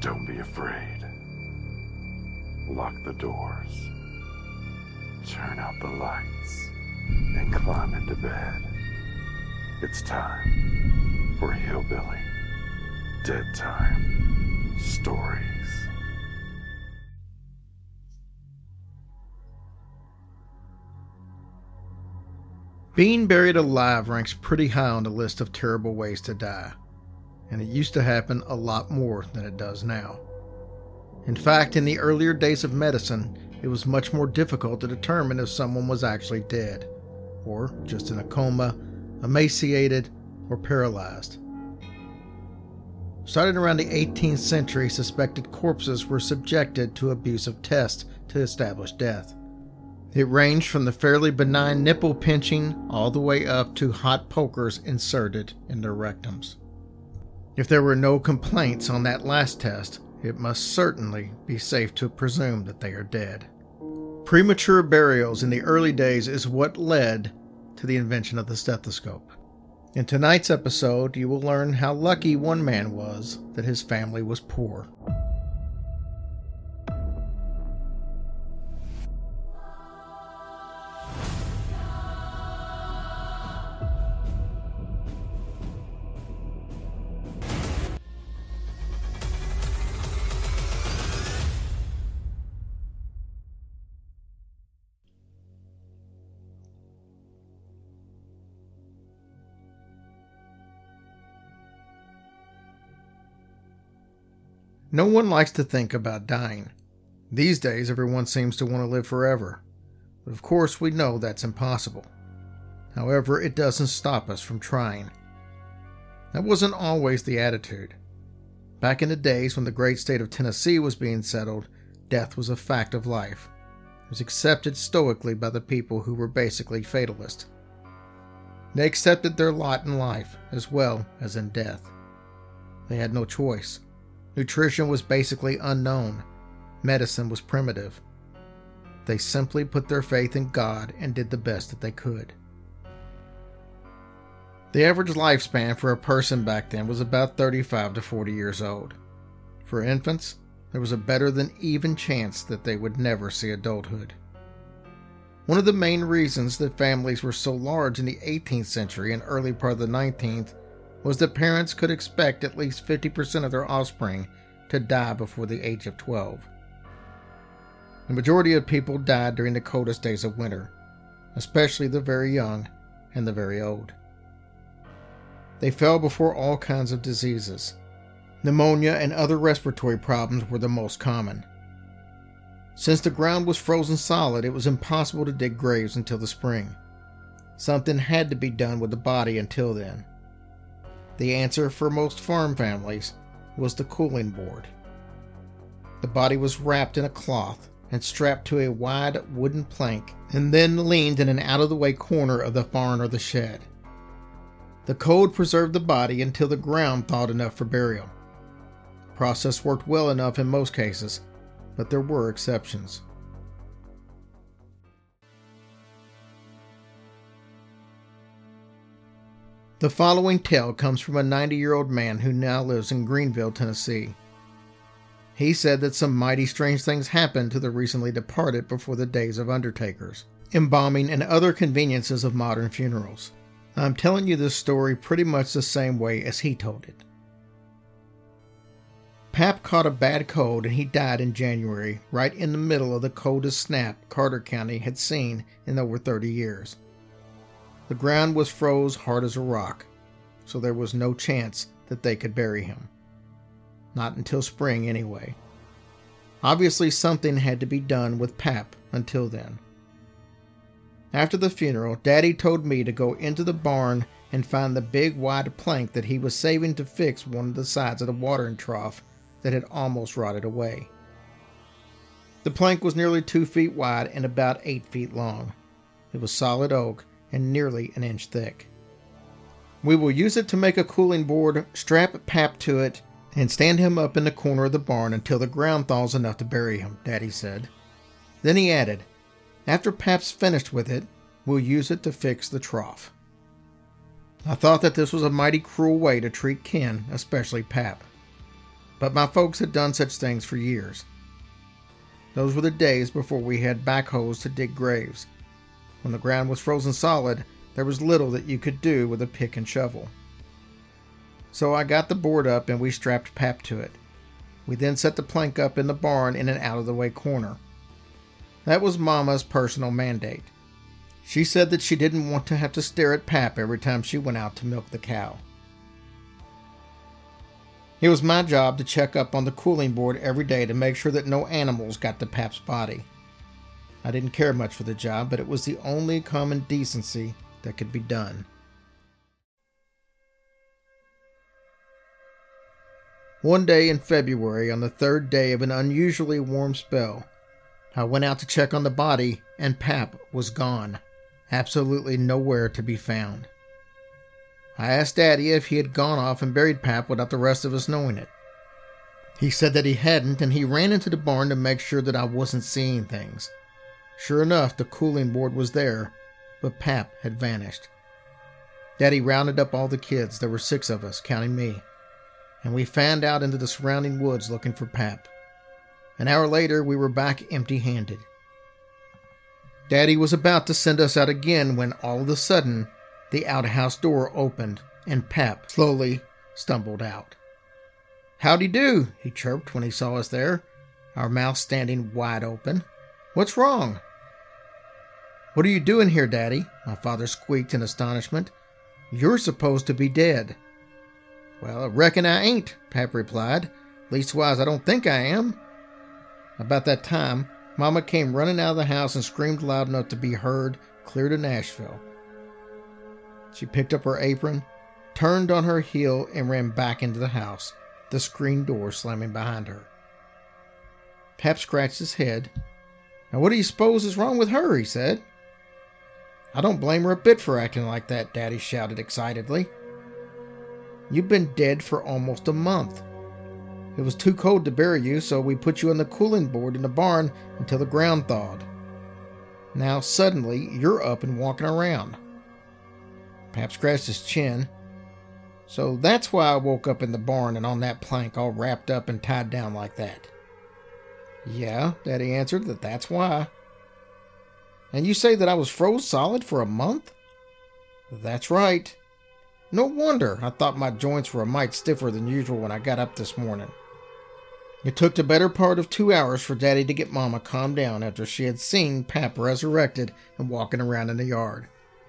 Don't be afraid. Lock the doors. Turn out the lights. And climb into bed. It's time for Hillbilly Dead Time Stories. Being buried alive ranks pretty high on the list of terrible ways to die, and it used to happen a lot more than it does now. In fact, in the earlier days of medicine, it was much more difficult to determine if someone was actually dead, or just in a coma, emaciated, or paralyzed. Starting around the 18th century, suspected corpses were subjected to abusive tests to establish death. It ranged from the fairly benign nipple pinching all the way up to hot pokers inserted in their rectums. If there were no complaints on that last test, it must certainly be safe to presume that they are dead. Premature burials in the early days is what led to the invention of the stethoscope. In tonight's episode, you will learn how lucky one man was that his family was poor. No one likes to think about dying. These days, everyone seems to want to live forever. But of course, we know that's impossible. However, it doesn't stop us from trying. That wasn't always the attitude. Back in the days when the great state of Tennessee was being settled, death was a fact of life. It was accepted stoically by the people who were basically fatalists. They accepted their lot in life as well as in death. They had no choice. Nutrition was basically unknown. Medicine was primitive. They simply put their faith in God and did the best that they could. The average lifespan for a person back then was about 35 to 40 years old. For infants, there was a better than even chance that they would never see adulthood. One of the main reasons that families were so large in the 18th century and early part of the 19th was that parents could expect at least 50% of their offspring to die before the age of 12. The majority of people died during the coldest days of winter, especially the very young and the very old. They fell before all kinds of diseases. Pneumonia and other respiratory problems were the most common. Since the ground was frozen solid, it was impossible to dig graves until the spring. Something had to be done with the body until then. The answer for most farm families was the cooling board. The body was wrapped in a cloth and strapped to a wide wooden plank and then leaned in an out-of-the-way corner of the barn or the shed. The cold preserved the body until the ground thawed enough for burial. The process worked well enough in most cases, but there were exceptions. The following tale comes from a 90-year-old man who now lives in Greenville, Tennessee. He said that some mighty strange things happened to the recently departed before the days of undertakers, embalming, and other conveniences of modern funerals. I'm telling you this story pretty much the same way as he told it. Pap caught a bad cold and he died in January, right in the middle of the coldest snap Carter County had seen in over 30 years. The ground was froze hard as a rock, so there was no chance that they could bury him. Not until spring, anyway. Obviously, something had to be done with Pap until then. After the funeral, Daddy told me to go into the barn and find the big wide plank that he was saving to fix one of the sides of the watering trough that had almost rotted away. The plank was nearly 2 feet wide and about 8 feet long. It was solid oak and nearly an inch thick. We will use it to make a cooling board, strap Pap to it, and stand him up in the corner of the barn until the ground thaws enough to bury him, Daddy said. Then he added, after Pap's finished with it, we'll use it to fix the trough. I thought that this was a mighty cruel way to treat kin, especially Pap. But my folks had done such things for years. Those were the days before we had backhoes to dig graves. When the ground was frozen solid, there was little that you could do with a pick and shovel. So I got the board up and we strapped Pap to it. We then set the plank up in the barn in an out-of-the-way corner. That was Mama's personal mandate. She said that she didn't want to have to stare at Pap every time she went out to milk the cow. It was my job to check up on the cooling board every day to make sure that no animals got to Pap's body. I didn't care much for the job, but it was the only common decency that could be done. One day in February, on the third day of an unusually warm spell, I went out to check on the body, and Pap was gone. Absolutely nowhere to be found. I asked Daddy if he had gone off and buried Pap without the rest of us knowing it. He said that he hadn't, and he ran into the barn to make sure that I wasn't seeing things. Sure enough, the cooling board was there, but Pap had vanished. Daddy rounded up all the kids. There were 6 of us, counting me, and we fanned out into the surrounding woods looking for Pap. An hour later, we were back empty-handed. Daddy was about to send us out again when all of a sudden, the outhouse door opened and Pap slowly stumbled out. "Howdy do," he chirped when he saw us there, our mouths standing wide open. "What's wrong?" "What are you doing here, Daddy?" my father squeaked in astonishment. "You're supposed to be dead." "Well, I reckon I ain't," Pap replied. "Leastwise, I don't think I am." About that time, Mama came running out of the house and screamed loud enough to be heard clear to Nashville. She picked up her apron, turned on her heel, and ran back into the house, the screen door slamming behind her. Pap scratched his head. "Now what do you suppose is wrong with her?" he said. "I don't blame her a bit for acting like that," Daddy shouted excitedly. "You've been dead for almost a month. It was too cold to bury you, so we put you on the cooling board in the barn until the ground thawed. Now suddenly you're up and walking around." Pap scratched his chin. "So that's why I woke up in the barn and on that plank all wrapped up and tied down like that." "Yeah," Daddy answered, "that's why." "And you say that I was froze solid for a month?" "That's right. No wonder. I thought my joints were a mite stiffer than usual when I got up this morning." It took the better part of 2 hours for Daddy to get Mama calmed down after she had seen Pap resurrected and walking around in the yard.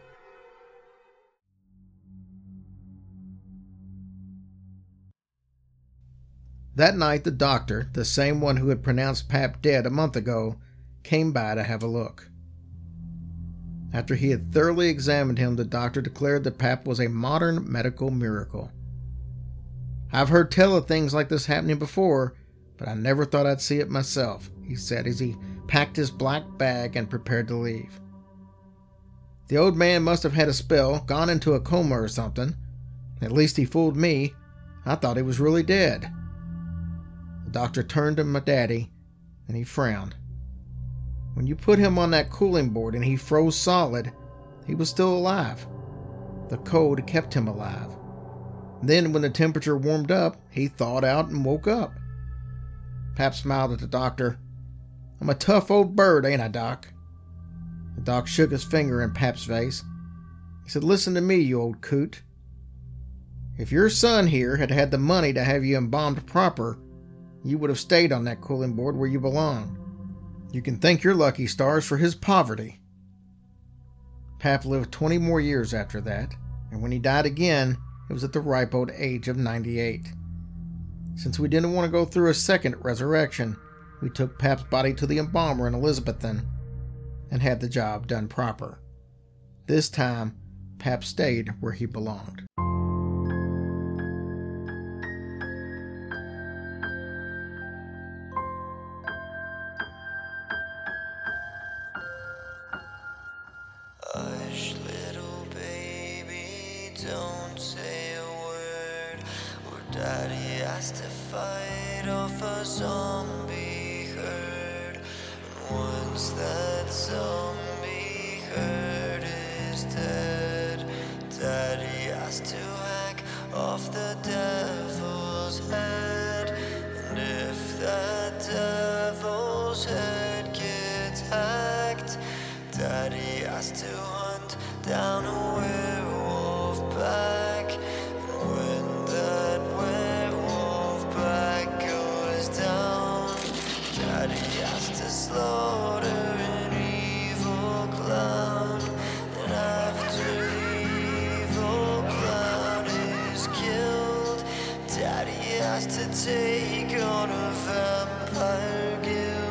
That night, the doctor, the same one who had pronounced Pap dead a month ago, came by to have a look. After he had thoroughly examined him, the doctor declared that Pap was a modern medical miracle. "I've heard tell of things like this happening before, but I never thought I'd see it myself," he said as he packed his black bag and prepared to leave. "The old man must have had a spell, gone into a coma or something. At least he fooled me. I thought he was really dead." The doctor turned to my daddy, and he frowned. "When you put him on that cooling board and he froze solid, he was still alive. The cold kept him alive. Then when the temperature warmed up, he thawed out and woke up." Pap smiled at the doctor. "I'm a tough old bird, ain't I, Doc?" The doc shook his finger in Pap's face. He said, "Listen to me, you old coot. If your son here had had the money to have you embalmed proper, you would have stayed on that cooling board where you belong. You can thank your lucky stars for his poverty." Pap lived 20 more years after that, and when he died again, it was at the ripe old age of 98. Since we didn't want to go through a second resurrection, we took Pap's body to the embalmer in Elizabethton and had the job done proper. This time, Pap stayed where he belonged. Hush, little baby, don't say a word. Or Daddy has to fight off a zombie herd. And once that zombie herd is dead, Daddy has to hack off the devil's head. werewolf's head gets hacked. Daddy has to hunt down a werewolf pack. And when that werewolf pack goes down, Daddy has to slaughter an evil clown. And after the evil clown is killed, Daddy has to take on a vampire guild.